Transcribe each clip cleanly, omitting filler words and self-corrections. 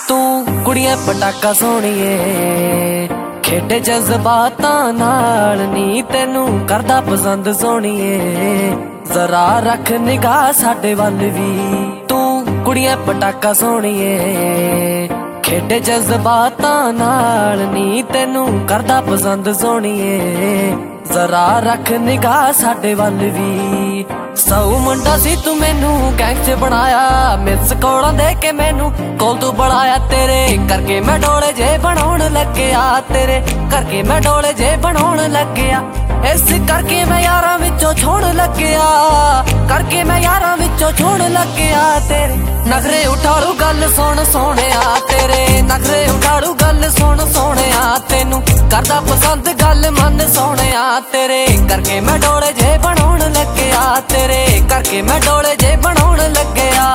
ਤੂੰ ਕੁੜੀਏ ਪਟਾਕਾ ਸੋਹਣੀਏ, ਖੇਡੇ ਜਜ਼ਬਾਤਾਂ ਨਾਲ ਨੀ ਤੈਨੂੰ ਕਰਦਾ ਪਸੰਦ ਸੋਹਣੀਏ। ਜ਼ਰਾ ਰੱਖ ਨਿਗਾਹ ਸਾਡੇ ਵੱਲ ਵੀ, ਤੂੰ ਕੁੜੀਏ ਪਟਾਕਾ ਸੋਹਣੀਏ, ਖੇਡੇ ਜਜ਼ਬਾਤਾਂ ਨਾਲ ਨੀ ਤੈਨੂੰ ਕਰਦਾ ਪਸੰਦ ਸੋਹਣੀਏ। ਜ਼ਰਾ ਰੱਖ ਨਿਗਾਹ ਸਾਡੇ ਵੱਲ ਵੀ। ਸੌ ਮੁੰਡਾ ਸੀ ਤੂੰ ਮੈਨੂੰ ਗੈਂਗ 'ਚ ਬਣਾਇਆ, ਮਿਸ ਕੋਲਾਂ ਦੇ ਕੇ ਮੈਨੂੰ ਕੋਲ ਤੂੰ ਬੁਲਾਇਆ। ਤੇਰੇ ਕਰਕੇ ਮੈਂ ਡੋਲੇ ਜੇ ਬਣਾਉਣ ਲੱਗਿਆ, ਤੇਰੇ ਕਰਕੇ ਮੈਂ ਡੋਲੇ ਜੇ ਬਣਾਉਣ ਲੱਗਿਆ। ਇਸ ਕਰਕੇ ਮੈਂ ਯਾਰਾਂ ਵਿੱਚੋਂ ਛੋਣ ਲੱਗਿਆ, ਕਰਕੇ ਮੈਂ ਯਾਰਾਂ ਵਿੱਚੋਂ ਛੋਣ ਲੱਗਿਆ। ਤੇਰੇ ਨਖਰੇ ਉਠਾਲੂ ਗੱਲ ਸੁਣ ਸੋਹਣਿਆ, ਤੇਰੇ ਨਖਰੇ ਉਠਾਲੂ ਗੱਲ ਸੁਣ ਸੋਹਣਿਆ। ਤੈਨੂੰ ਕਰਦਾ ਪਸੰਦ ਗੱਲ ਮੰਨ ਸੋਹਣਿਆ, ਤੇਰੇ ਕਰਕੇ ਮੈਂ ਡੋਲੇ ਜੇ ਬਣਾਉਣ ਲੱਗਿਆ, ਤੇਰੇ ਕਰਕੇ ਮੈਂ ਡੋਲੇ ਜੇ ਬਣਾਉਣ ਲੱਗਿਆ।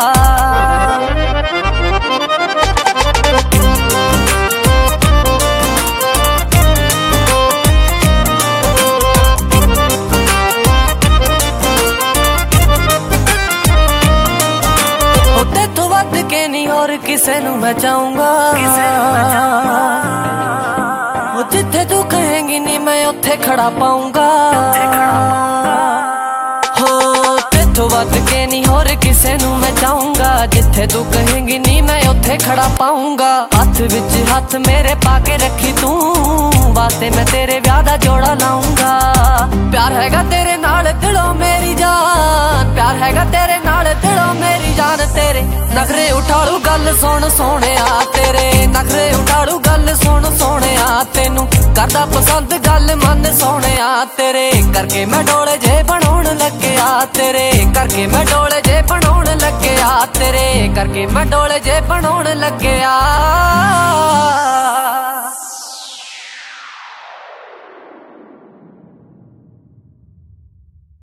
के नहीं और किसे नू मैं चाहूंगा, जिथे तू कहेंगी नहीं मैं उथे खड़ा पाऊंगा। हो तेथों वध के नहीं और किसे नू मैं चाहूंगा, जिथे तू कहेंगी नहीं मैं उथे खड़ा पाऊंगा। हाथ विच हाथ मेरे पाके रखी तू, वास्ते मैं तेरे ब्याह दा जोड़ा लाऊंगा। प्यार हैगा तेरे नाल दिलों मेरी जान, प्यार हैगा तेरे नाल दिलों मेरी जान। तेरे नखरे उठालू गल सुन सोहणिया, तेरे नखरे उठालू गल सुन सोहणिया। तैनू करदा पसंद गल मन सोहणिया, तेरे करके मैं डोले जे बनाउण लगिया, तेरे करके मैं डोले जे बनाउण लगिया, तेरे करके मैं डोले जे बनाउण लगिया।